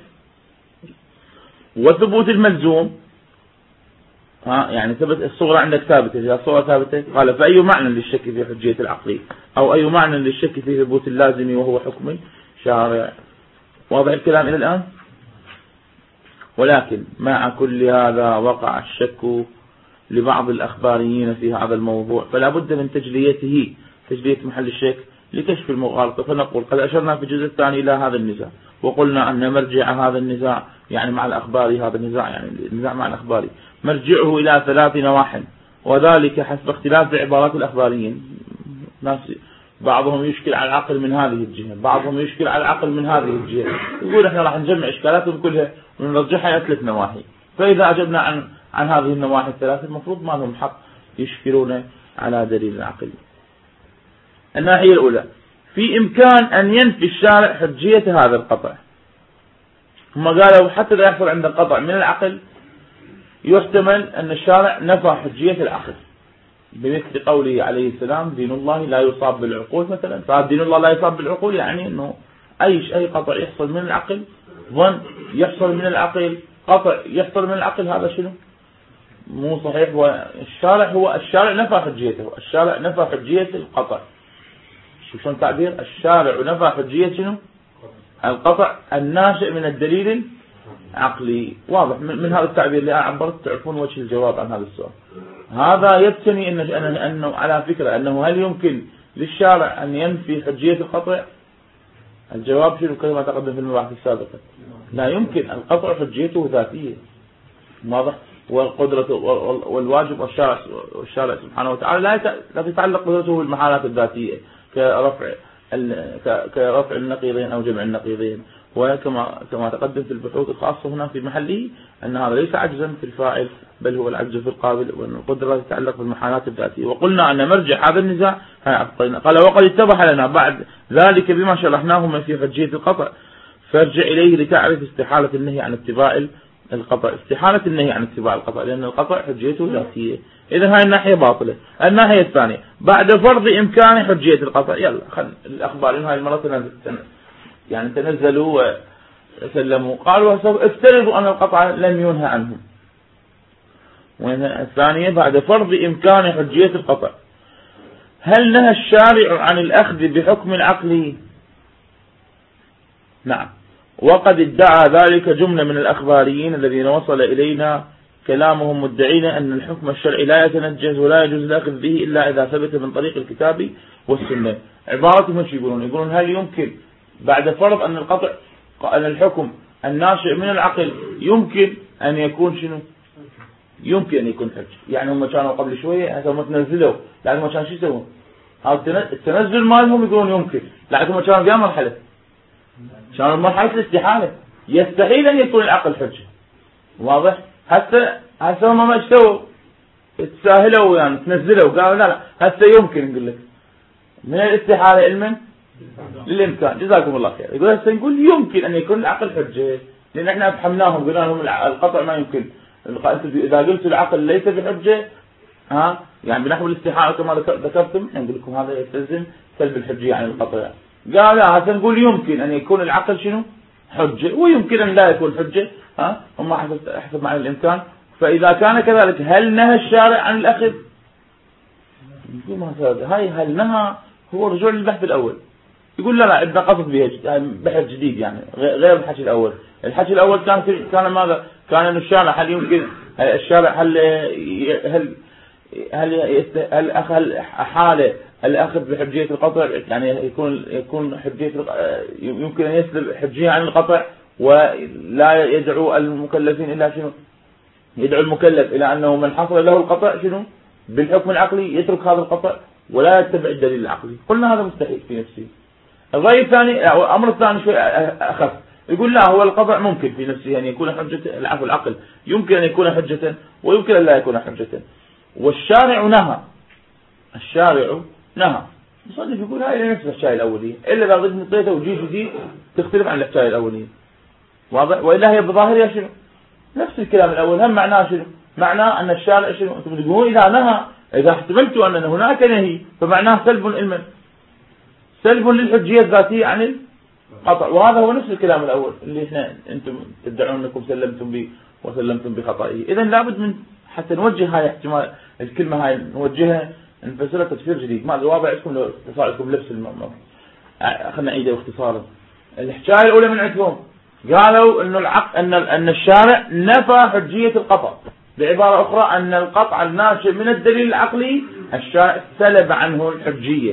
وثبوت الملزوم ها يعني ثبت الصغرى عندك ثابتة، إذا الصغرى ثابتة قال فأي معنى للشك في حجية العقلي أو أي معنى للشك في ثبوت اللازم وهو حكم شارع. واضح الكلام إلى الآن؟ ولكن مع كل هذا وقع الشك لبعض الأخباريين في هذا الموضوع، فلا بد من تجليته، تجلية محل الشك لكشف المغالطة. فنقول قد أشرنا في الجزء الثاني إلى هذا النزاع، وقلنا أن مرجع هذا النزاع يعني مع الأخباري، هذا النزاع يعني النزاع مع الأخباري مرجعه إلى ثلاث نواحٍ، وذلك حسب اختلاف عبارات الأخباريين. ناس بعضهم يشكل على العقل من هذه الجهة، بعضهم يشكل على العقل من هذه الجهة. يقول احنا راح نجمع إشكالاتهم كلها ونرجعها إلى ثلاث نواحي. فإذا أجبنا عن عن هذه النواحي الثلاث المفروض ما لهم حق يشكلون على دليل العقل. الناحية الأولى في إمكان أن ينفي الشارع حجية هذا القطع. هم قالوا حتى لا يحصل عند القطع من العقل يحتمل أن الشارع نفى حجية العقل، بمثل قوله عليه السلام دين الله لا يصاب بالعقول مثلا. فدين الله لا يصاب بالعقول يعني أنه أي أي قطع يحصل من العقل، ظن يحصل من العقل، قطع يحصل من العقل، هذا شنو؟ مو صحيح. والشارع هو الشارع نفى حجيته، الشارع نفى حجية القطع. شو شلون تعبير؟ الشارع نفى حجية شنو؟ القطع الناشئ من الدليل العقلي. واضح من هذا التعبير اللي عبرت تعرفون وجه الجواب عن هذا السؤال. هذا يبتني إن أنه على فكرة أنه هل يمكن للشارع أن ينفي حجية القطع؟ الجواب شنو كما تقدم في المباحث السابقة؟ لا يمكن. القطع حجيته ذاتية، واضح. والقدرة والواجب والشارع والشارع سبحانه وتعالى لا تتعلق قدرته بالمحالات الذاتية كرفع كرفع النقيضين أو جمع النقيضين. وكما كما تقدم في البحوث الخاصة هنا في محله أن هذا ليس عجزا في الفاعل بل هو العجز في القابل، وأن القدرة تتعلق بالمحالات الذاتية. وقلنا أن مرجع هذا النزاع قال وقد اتضح لنا بعد ذلك بما شرحناه في حجية القطع، فارجع إليه لتعرف استحالة النهي عن اتباع القطع، استحالة النهي عن اتباع القطع، لأن القطع حجيته ذاتية. إذا هاي الناحية باطلة. الناحية الثانية بعد فرض إمكان حجية القطع، يلا خل الأخبار إن هاي المرة تنزل يعني تنزلوا وسلموا قالوا افترضوا أن القطع لم ينهى عنهم. الثانية بعد فرض إمكان حجية القطع، هل نهى الشارع عن الأخذ بحكم العقل؟ نعم، وقد ادعى ذلك جملة من الأخباريين الذين وصل إلينا كلامهم مدعين أن الحكم الشرعي لا يتنجز ولا يجوز الأخذ به إلا إذا ثبت من طريق الكتاب والسنة. عبارتهم ايش يقولون؟ يقولون هل يمكن بعد فرض أن القطع أن الحكم الناشئ من العقل يمكن أن يكون شنو؟ يمكن أن يكون حج. يعني هم كانوا قبل شوية هسه هم تنزلوا، لكن ما كان شو يسوون؟ التنزل مالهم يقولون يمكن، لكن هم كانوا في مرحلة كانوا مرحلة الاستحالة، يستحيل أن يكون العقل حجة. واضح؟ حتى هسه هم ما اشتوا تساهلوا يعني تنزلوا قالوا لا لا هسه يمكن نقول لك من الاستحالة علما للإمكان. جزاكم الله خير. يقول هسه نقول يمكن أن يكون العقل حجة، لأن احنا أفهمناهم قلنا لهم القطع ما يمكن. إذا قلت العقل ليس بحجة ها يعني بنحو الاستحالة كما ذكرتم نقول لكم هذا يستلزم سلب الحجية عن القطع. قال لا هسه نقول يمكن أن يكون العقل شنو؟ حجة، ويمكن أن لا يكون حجة ها هم حسب حسب معنى الإمكان. فإذا كان كذلك هل نهى الشارع عن الأخذ؟ يقول ما هاي هل نهى هو رجوع للبحث الأول. يقول لا لا عندنا قصد بها بحث جديد يعني غير الحكي الأول. الحكي الأول كان كان ماذا؟ كان إنه الشارع هل يمكن الشارع هل هل هل هل أخذ حالة الأخذ بحجية القطع يعني يكون يكون حجية يمكن أن يسلب حجية عن القطع ولا يدعو المكلفين إلا شنو؟ يدعو المكلف إلى أنه من حصل له القطع شنو؟ بالحكم العقلي يترك هذا القطع ولا يتبع الدليل العقلي. قلنا هذا مستحيل في نفسه. الرأي الثاني أو الأمر الثاني شوي أخف، يقول لا هو القطع ممكن في نفسه أن يكون حجة، العفو العقل يمكن أن يكون حجة ويمكن أن لا يكون حجة. والشارع نهى، الشارع نهى. مصنف يقول هاي نفس الحكاية الأولية إلا إذا ضد نطيته وجيه جديد تختلف عن الحكاية الأولية. واضح؟ وإلا هي بظاهرها شنو؟ نفس الكلام الأول. هم معناه شنو؟ معناه أن الشارع شنو؟ أنتم تقولون إذا نهى إذا احتملتوا أن هناك نهي فمعناه سلب علما سلب للحجية الذاتية عن القطع، وهذا هو نفس الكلام الأول اللي احنا أنتم تدعون أنكم سلمتم به وسلمتم بخطئه. إذا لابد من حتى نوجه هاي احتمال الكلمة هاي نوجهها نفسرها تفسير جديد. ما الواقع عندكم لو صار لكم لبس الموضوع. خلنا نعيده باختصارا. الحكاية الأولى من عندهم قالوا أن العقل أن أن الشارع نفى حجية القطع، بعبارة أخرى أن القطع الناشئ من الدليل العقلي الشارع سلب عنه الحجية.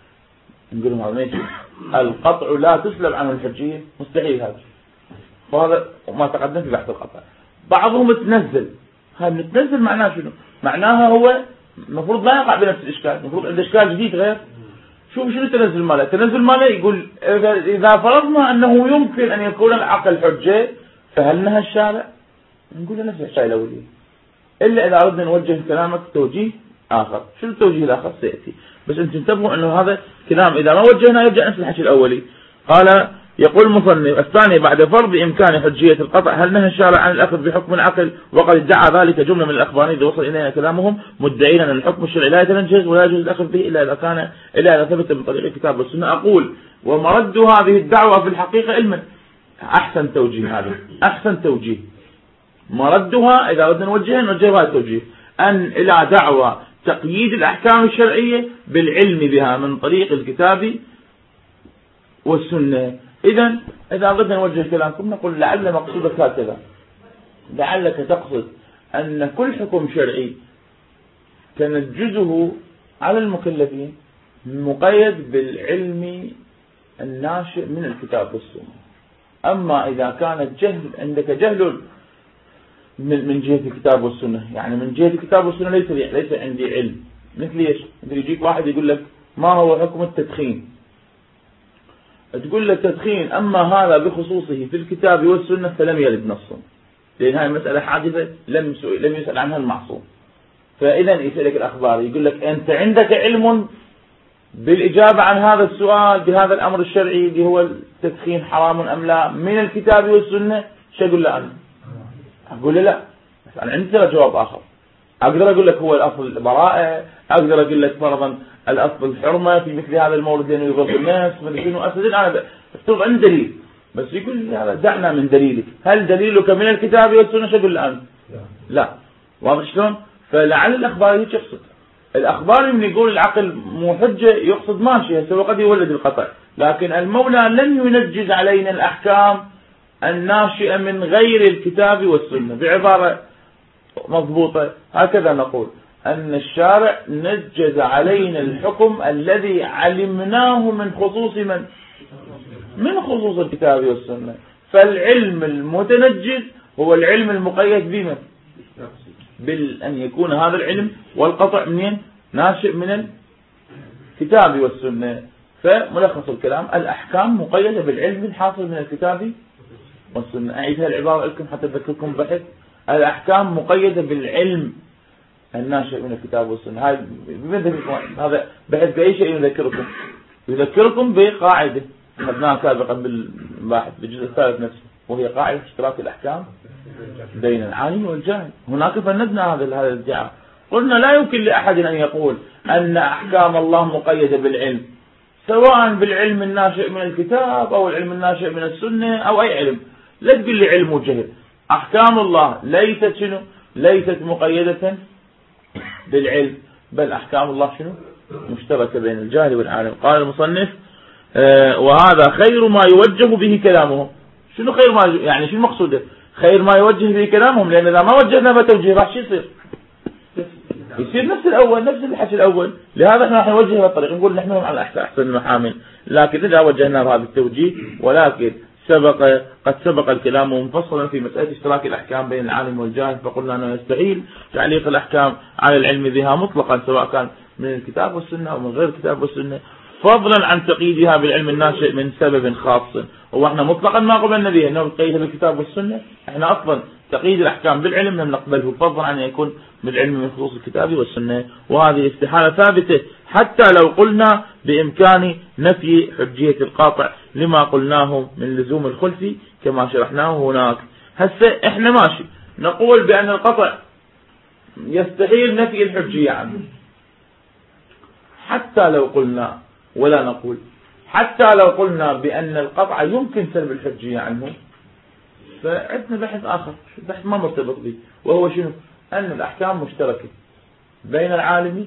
نقول هذا ما يجوز، القطع لا تسلب عنه الحجية، مستحيل هذا. وهذا ما تقدم في بحث القطع. بعضهم تنزل، هاي نتنزل معناها شنو؟ معناها هو المفروض لا يقع بنفس الإشكال، المفروض عنده إشكال جديد غير. شوف شنو التنزل ماله؟ التنزل ماله يقول إذا فرضنا أنه يمكن أن يكون العقل حجة فهل نهى الشارع؟ نقول له نفس الشيء الأولي، إلا إذا أردنا نوجه كلامك توجيه آخر. شنو التوجيه الآخر؟ سيأتي، بس أنتم انتبهوا أنه هذا كلام إذا ما وجهنا يرجع نفس الحكي الأولي. قال يقول المصنف الثاني بعد فرض إمكان حجية القطع، هل نهى الشارع عن الأخذ بحكم العقل؟ وقد ادعى ذلك جملة من الأخباريين إذا وصل إلينا كلامهم مدعين أن الحكم الشرعي لا يتنجز ولا يجوز الأخذ به إلا إذا كان إلا إذا ثبت من طريق الكتاب والسنة. أقول ومرد هذه الدعوة في الحقيقة علما. أحسن توجيه هذا، أحسن توجيه مردها إذا بدنا نوجهها نوجه هذا التوجيه، أن إلى دعوة تقييد الأحكام الشرعية بالعلم بها من طريق الكتاب والسنة. إذا إذا بدنا نوجه كلامكم نقول لعل مقصودك هكذا، لعلك تقصد أن كل حكم شرعي تنجزه على المكلفين مقيد بالعلم الناشئ من الكتاب والسنة. أما إذا كانت جهل عندك جهل من من جهة الكتاب والسنة، يعني من جهة الكتاب والسنة ليس ليس عندي علم. مثل ايش؟ مثل يجيك واحد يقول لك ما هو حكم التدخين، تقول له التدخين أما هذا بخصوصه في الكتاب والسنة فلم يرد نص، لأن هذه مسألة حادثة لم لم يسأل عنها المعصوم. فإذا يسألك الأخبار يقول لك أنت عندك علم بالإجابة عن هذا السؤال بهذا الأمر الشرعي اللي هو التدخين حرام أم لا من الكتاب والسنة؟ شو أقول له أنا؟ أقول له لا، بس أنا عندي جواب آخر. أقدر أقول لك هو الأصل البراءة، أقدر أقول لك فرضا الأصل الحرمة في مثل هذا المورد لأنه يضر الناس من شنو أستدل. أنا أفترض عندي دليل، بس يقول لي هذا دعنا من دليلك، هل دليلك من الكتاب والسنة؟ شو أقول الآن؟ لا. واضح شلون؟ فلعل الأخبار هيك يقصد. الأخبار من يقول العقل مو حجة يقصد ماشي، هسه وقد يولد القطع، لكن المولى لم ينجز علينا الأحكام الناشئة من غير الكتاب والسنة. بعبارة مضبوطة هكذا نقول أن الشارع نجز علينا الحكم الذي علمناه من خصوص من؟ من خصوص الكتاب والسنة. فالعلم المتنجز هو العلم المقيد بمن؟ بأن يكون هذا العلم والقطع منين؟ ناشئ من الكتاب والسنة. فملخص الكلام الأحكام مقيدة بالعلم الحاصل من الكتاب والسنة. أعيدها العبارة لكم حتى أذكركم بحث. الأحكام مقيدة بالعلم الناشئ من الكتاب والسنة. هذا بحث بأي شيء يذكركم؟ يذكركم بقاعدة أخذناها سابقا بالباحث بالجزء الثالث نفسه، وهي قاعدة اشتراك الأحكام بين العالم والجاهل. هناك فندنا هذا هذا الادعاء. قلنا لا يمكن لأحد أن يقول أن أحكام الله مقيدة بالعلم، سواء بالعلم الناشئ من الكتاب أو العلم الناشئ من السنة أو أي علم. لا تقول لي علم وجهل. أحكام الله ليست شنو؟ ليست مقيدة بالعلم، بل أحكام الله شنو؟ مشتركة بين الجاهل والعالم. قال المصنف آه وهذا خير ما يوجه به كلامهم. شنو خير ما يعني شنو مقصوده؟ خير ما يوجه به كلامهم، لأن إذا ما وجهنا بتوجيه راح شو يصير؟ يصير نفس الأول، نفس الحكي الأول. لهذا احنا راح نوجه بهالطريقة، نقول نحن على أحسن المحامل. لكن إذا وجهنا بهذا التوجيه، ولكن سبق قد سبق الكلام مفصلا في مسألة اشتراك الأحكام بين العالم والجاهل، فقلنا أنه يستحيل تعليق الأحكام على العلم بها مطلقا، سواء كان من الكتاب والسنة أو من غير الكتاب والسنة، فضلا عن تقييدها بالعلم الناشئ من سبب خاص. واحنا مطلقا ما قبلنا به انه تقيدها بالكتاب والسنة. احنا اصلا تقييد الاحكام بالعلم لم نقبله، فضلا عن ان يكون بالعلم من خصوص الكتاب والسنة. وهذه استحالة ثابتة حتى لو قلنا بامكان نفي حجية القاطع لما قلناه من لزوم الخلف كما شرحناه هناك. هسه احنا ماشي نقول بان القطع يستحيل نفي الحجية عنه، حتى لو قلنا، ولا نقول حتى لو قلنا بأن القطع يمكن سلب الحجية عنه، فعندنا بحث آخر، بحث ما مرتبط به، وهو شنو؟ أن الأحكام مشتركة بين العالم.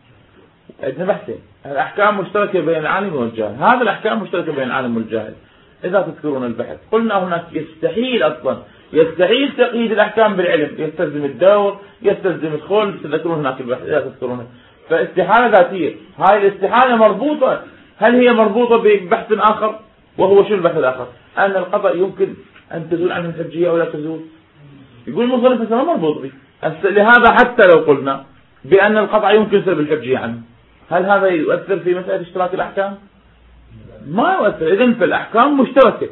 عندنا بحثين، الأحكام مشتركة بين العالم والجاهل. هذا الأحكام مشتركة بين العالم والجاهل. إذا تذكرون البحث قلنا هناك يستحيل أصلا يستحيل تقييد الأحكام بالعلم، يستلزم الدور، يستلزم الخلف. تذكرون هناك البحث إذا تذكرونه. فاستحالة ذاتية، هاي الاستحالة مربوطة. هل هي مربوطة ببحث آخر؟ وهو شو البحث الآخر؟ أن القطع يمكن أن تزول عنه الحجية أو لا تزول. يقول المصنف ما مربوط به. لهذا حتى لو قلنا بأن القطع يمكن سلب الحجية عنه، هل هذا يؤثر في مسألة اشتراك الأحكام؟ ما يؤثر. إذن فالأحكام مشتركة،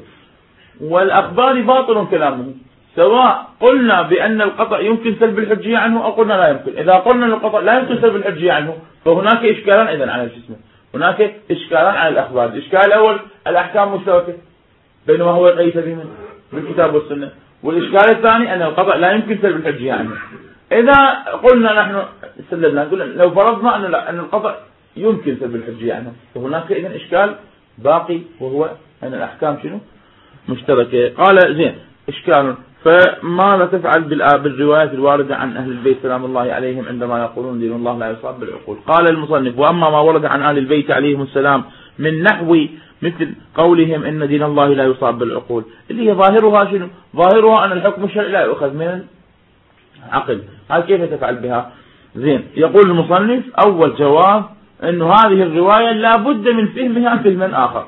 والأخبار باطل كلامه، سواء قلنا بأن القطع يمكن سلب الحجية عنه أو قلنا لا يمكن. إذا قلنا أن القطع لا يمكن سلب الحجية عنه، فهناك إشكالان إذن على الجسم، هناك إشكالان على الأخبار. الإشكال الأول الأحكام مشتركة بينما هو يقيس بمن؟ بالكتاب والسنة. والإشكال الثاني أن القطع لا يمكن سلب الحجية عنه. إذا قلنا نحن سلبنا، نقول لو فرضنا أن أن القطع يمكن سلب الحجية عنه، فهناك إذن إشكال باقي، وهو أن الأحكام شنو؟ مشتركة. قال زين إشكال، فماذا تفعل بالروايات الواردة عن أهل البيت سلام الله عليهم عندما يقولون دين الله لا يصاب بالعقول؟ قال المصنف وأما ما ورد عن أهل البيت عليهم السلام من نحو مثل قولهم إن دين الله لا يصاب بالعقول، اللي هي ظاهرها شنو؟ ظاهرها أن الحكم الشرعي لا يؤخذ من العقل. هل كيف تفعل بها؟ زين يقول المصنف أول جواب أنه هذه الرواية لا بد من فهمها فهما آخر،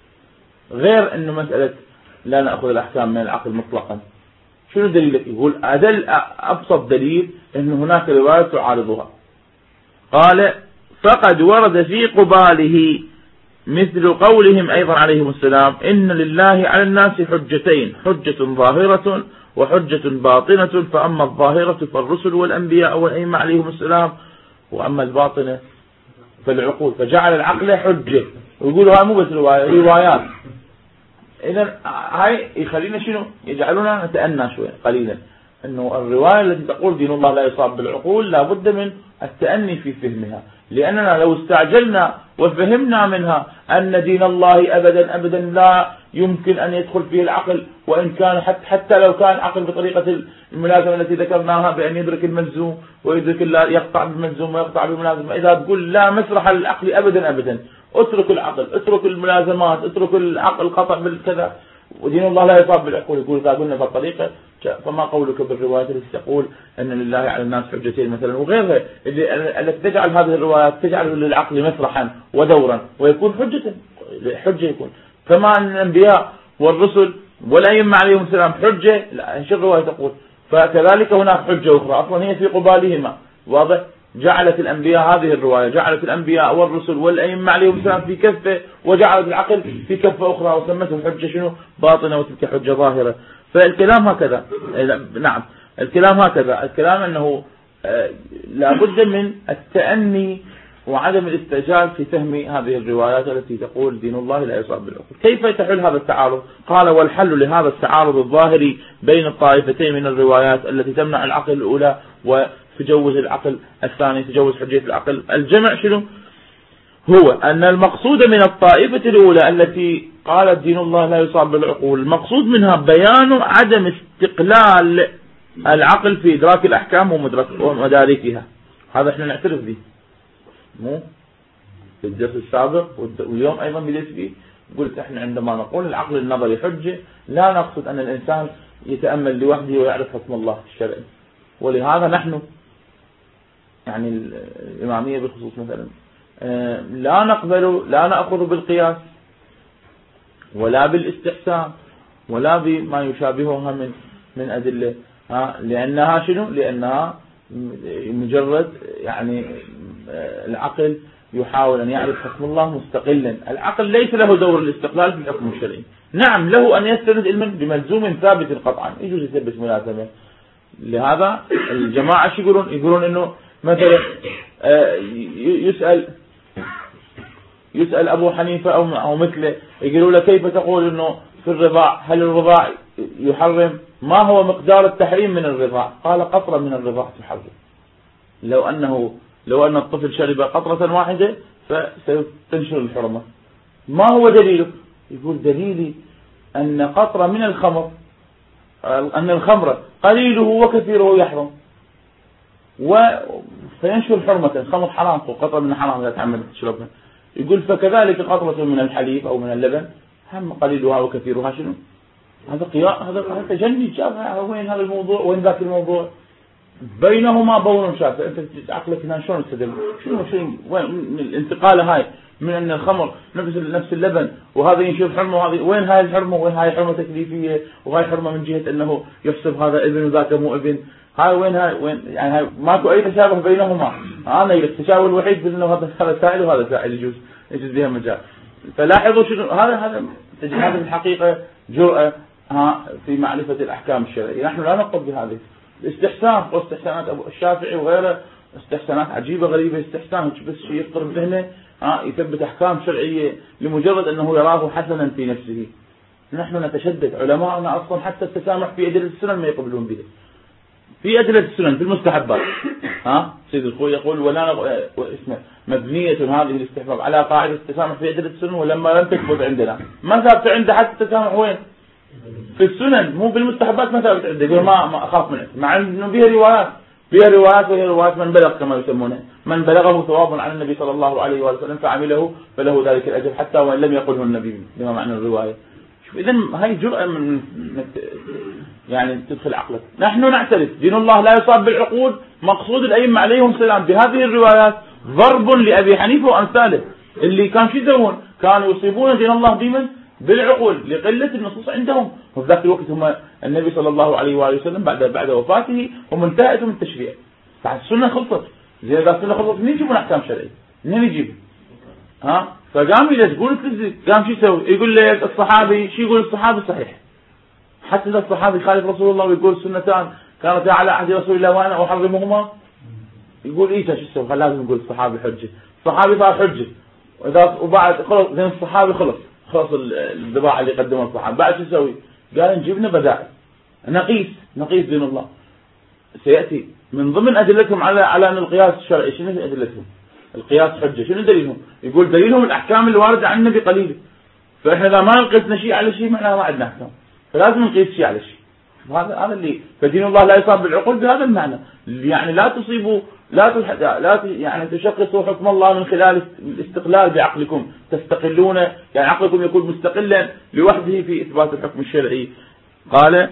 غير أنه مسألة لا نأخذ الأحكام من العقل مطلقا. شنو دليلك؟ يقول أدل أبسط دليل أن هناك رواية تعارضها. قال فقد ورد في قباله مثل قولهم أيضا عليهم السلام إن لله على الناس حجتين، حجة ظاهرة وحجة باطنة، فأما الظاهرة فالرسل والأنبياء والأئمة عليهم السلام، وأما الباطنة فالعقول، فجعل العقل حجة. ويقولوا هاي مو بس روايات. إذن هاي يخلينا شنو؟ يجعلنا نتأنى شوية قليلا. أنه الرواية التي تقول دين الله لا يصاب بالعقول لا بد من التأني في فهمها، لأننا لو استعجلنا وفهمنا منها أن دين الله أبدا أبدا لا يمكن أن يدخل فيه العقل، وإن كان حتى, حتى لو كان عقل بطريقة الملازمة التي ذكرناها بأن يدرك الملزوم ويدرك يقطع بالملزوم ويقطع بالملازمة، إذا تقول لا مسرح للعقل أبدا أبدا، اترك العقل، اترك الملازمات، اترك العقل قطع بالكذا، ودين الله لا يصاب بالعقول. يقول إذا قلنا بالطريقة فما قولك بالروايات التي تقول أن لله على الناس حجتين مثلا وغيرها التي تجعل هذه الروايات تجعل للعقل مسرحا ودورا ويكون حجة حجة يكون كما أن الأنبياء والرسل والأئمة عليهم السلام حجة، لا ايش الرواية تقول؟ فكذلك هناك حجة أخرى أصلا هي في قبالهما، واضح؟ جعلت الأنبياء هذه الرواية جعلت الأنبياء والرسل والأئمة عليهم السلام في كفة، وجعلت العقل في كفة أخرى وسمتهم حجة شنو؟ باطنة، وتلك حجة ظاهرة. فالكلام هكذا، نعم الكلام هكذا، الكلام أنه لابد من التأني وعدم الاستعجال في فهم هذه الروايات التي تقول دين الله لا يصاب بالعقول. كيف تحل هذا التعارض؟ قال والحل لهذا التعارض الظاهري بين الطائفتين من الروايات التي تمنع العقل الأولى وتجوز العقل الثاني، تجوز حجية العقل الجمع، شنو هو؟ أن المقصود من الطائفة الأولى التي قالت دين الله لا يصاب بالعقول، المقصود منها بيان عدم استقلال العقل في إدراك الأحكام ومداركها. هذا احنا نعترف به مو في الدرس السابق واليوم أيضا بدرس به. قلت احنا عندما نقول العقل النظري حجة لا نقصد أن الإنسان يتأمل لوحده ويعرف حكم الله الشرعي، ولهذا نحن يعني الإمامية بالخصوص مثلا لا نقبل لا نأخذ بالقياس ولا بالاستحسان ولا بما يشابهها من من أدلة، لأنها شنو؟ لأنها مجرد يعني العقل يحاول أن يعرف حكم الله مستقلا. العقل ليس له دور الاستقلال في الحكم الشرعي. نعم له أن يستند علما بملزوم ثابت قطعا، يجوز يثبت ملازمة. لهذا الجماعة شو يقولون؟ يقولون إنه مثلا يسأل يسأل أبو حنيفة أو أو مثله، يقولوا له كيف تقول إنه في الرضاع هل الرضاع يحرم؟ ما هو مقدار التحريم من الرضاع؟ قال قطرة من الرضاع تحرم. لو أنه لو أن الطفل شرب قطرة واحدة فستنشر الحرمة. ما هو دليله؟ يقول دليلي أن قطرة من الخمر أن الخمر قليله وكثيره يحرم فينشر حرمة. الخمر حرام، قطرة من حرام لا تعمل تشربها. يقول فكذلك قطرة من الحليب أو من اللبن هم قليلها وكثيرها شنو؟ هذا قياس، هذا هذا تجني. شاف وين هذا الموضوع وين ذاك الموضوع؟ بينهما بون شاف. انت عقلك هنا شلون تستدل؟ شنو شنو وين الانتقال هاي من ان الخمر نفس نفس اللبن وهذا ينشر حرمه وهذه وين هاي الحرمه وين هاي حرمه تكليفيه وهاي حرمه من جهه انه يحسب هذا ابن وذاك مو ابن. هاي وين هاي وين يعني هاي ماكو اي تشابه بينهما. انا التشابه الوحيد في انه هذا هذا سائل وهذا سائل يجوز يجوز بها مجال. فلاحظوا شنو هذا هذا هذا في الحقيقه جرأة ها في معرفه الاحكام الشرعيه. نحن لا نقصد بهذه الاستحسان واستحسانات ابو الشافعي وغيره، استحسانات عجيبه غريبه. استحسان بس شيء يخطر بذهنه ها يثبت احكام شرعيه لمجرد انه يراه حسنا في نفسه. نحن نتشدد، علماءنا اصلا حتى التسامح في ادله السنن ما يقبلون به. في ادله السنن في المستحبات ها سيد الخوي يقول ولا اسمه مبنيه هذه الاستحباب على قاعده التسامح في ادله السنن، ولما لم تثبت عندنا ما ثابت عنده حتى التسامح وين؟ في السنن، مو بالمستحبات ما ثابت عنده. يقول ما ما اخاف منه، مع انه بها روايات بها روايات وهي روايات من بلغ كما يسمونه، من بلغه ثواب عن النبي صلى الله عليه وسلم فعمله فله ذلك الاجر حتى وان لم يقله النبي بما معنى الروايه. شوف اذا هاي جرأة من يعني تدخل عقلك. نحن نعترف دين الله لا يصاب بالعقول، مقصود الائمه عليهم السلام بهذه الروايات ضرب لابي حنيفه وامثاله اللي كان شو يسوون؟ كانوا يصيبون دين الله بمن؟ بالعقول لقله النصوص عندهم. وفي ذاك الوقت هم النبي صلى الله عليه واله وسلم بعد بعد وفاته هم انتهت من التشريع. بعد السنه خلصت، زين اذا السنه خلصت منين يجيبون احكام شرعيه؟ منين يجيب؟ ها فقام يجي تقول قام شو يسوي؟ يقول لك الصحابي شو يقول الصحابي صحيح. حتى اذا الصحابي خالف رسول الله ويقول سنتان كانت على عهد رسول الله وانا احرمهما، يقول ايش شو يسوي؟ لازم نقول الصحابي حجه، الصحابي صار حجه. واذا وبعد خلص زين الصحابي خلص خلص الذبائح اللي قدمها الصحابه، بعد شو يسوي؟ قال نجيب لنا بدائل نقيس نقيس دين الله. سيأتي من ضمن أدلتهم على على أن القياس الشرعي. شنو أدلتهم؟ القياس حجة. شنو دليلهم؟ يقول دليلهم الأحكام اللي واردة عن النبي قليلة، فإحنا إذا ما نقيسنا شيء على شيء معناها ما عندنا أحكام، فلازم نقيس شيء على شيء. هذا هذا اللي فدين الله لا يصاب بالعقول بهذا المعنى، يعني لا تصيبوا لا لا يعني تشخصوا حكم الله من خلال الاستقلال بعقلكم، تستقلون يعني عقلكم يكون مستقلا لوحده في إثبات الحكم الشرعي. قال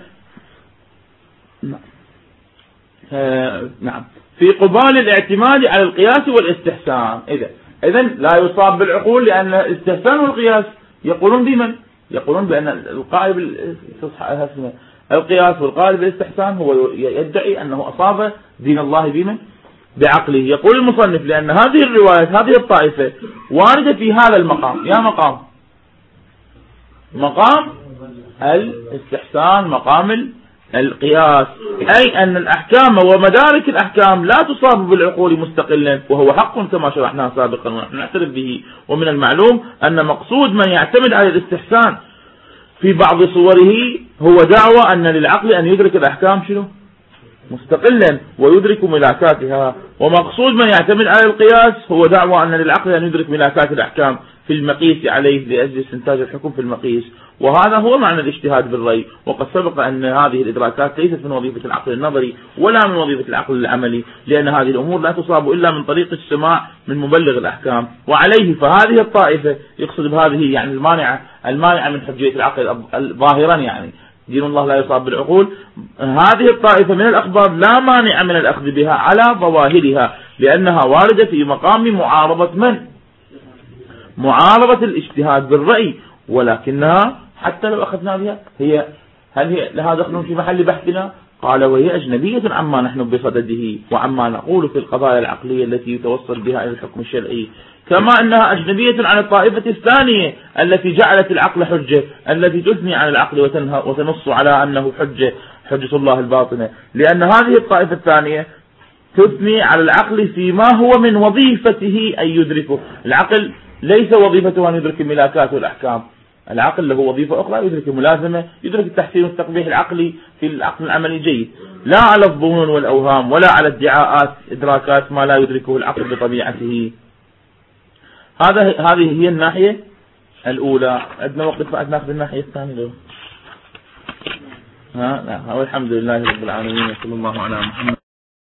آه نعم في قبال الاعتماد على القياس والاستحسان. إذا إذن لا يصاب بالعقول، لأن الاستحسان والقياس يقولون بمن؟ يقولون بأن القائل القياس والقائل بالاستحسان هو يدعي أنه أصاب دين الله بمن؟ بعقله. يقول المصنف لأن هذه الروايات هذه الطائفة واردة في هذا المقام. يا مقام مقام الاستحسان، مقام القياس، أي أن الأحكام ومدارك الأحكام لا تصاب بالعقول مستقلا، وهو حق كما شرحناه سابقا ونحن نعترف به. ومن المعلوم أن مقصود من يعتمد على الاستحسان في بعض صوره هو دعوة أن للعقل أن يدرك الأحكام شنو؟ مستقلا ويدرك ملاكاتها. ومقصود من يعتمد على القياس هو دعوة أن للعقل أن يدرك ملاكات الأحكام في المقيس عليه لأجل استنتاج الحكم في المقيس. وهذا هو معنى الاجتهاد بالرأي. وقد سبق أن هذه الإدراكات ليست من وظيفة العقل النظري ولا من وظيفة العقل العملي، لأن هذه الأمور لا تصاب إلا من طريق السماع من مبلغ الأحكام. وعليه فهذه الطائفة يقصد بهذه يعني المانعة المانعة من حجية العقل ظاهرا، يعني دين الله لا يصاب بالعقول. هذه الطائفة من الأخبار لا مانع من الأخذ بها على ظواهرها، لأنها واردة في مقام معارضة من؟ معارضة الاجتهاد بالرأي. ولكنها حتى لو أخذنا بها هي هل هي لها دخل في محل بحثنا؟ قال وهي أجنبية عما نحن بصدده وعما نقول في القضايا العقلية التي يتوصل بها إلى الحكم الشرعي، كما أنها أجنبية عن الطائفة الثانية التي جعلت العقل حجة، التي تثني عن العقل وتنص على أنه حجة حجة الله الباطنة، لأن هذه الطائفة الثانية تثني على العقل فيما هو من وظيفته أن يدركه. العقل ليس وظيفته أن يدرك الملاكات والأحكام، العقل له وظيفة أخرى، يدرك الملازمة، يدرك التحسين والتقبيح العقلي في العقل العملي جيد، لا على الظنون والأوهام ولا على ادعاءات إدراكات ما لا يدركه العقل بطبيعته. هذا هذه هي الناحية الأولى. عندنا وقت بعد ناخذ الناحية الثانية. ها لا والحمد لله رب العالمين، وصلى الله على محمد.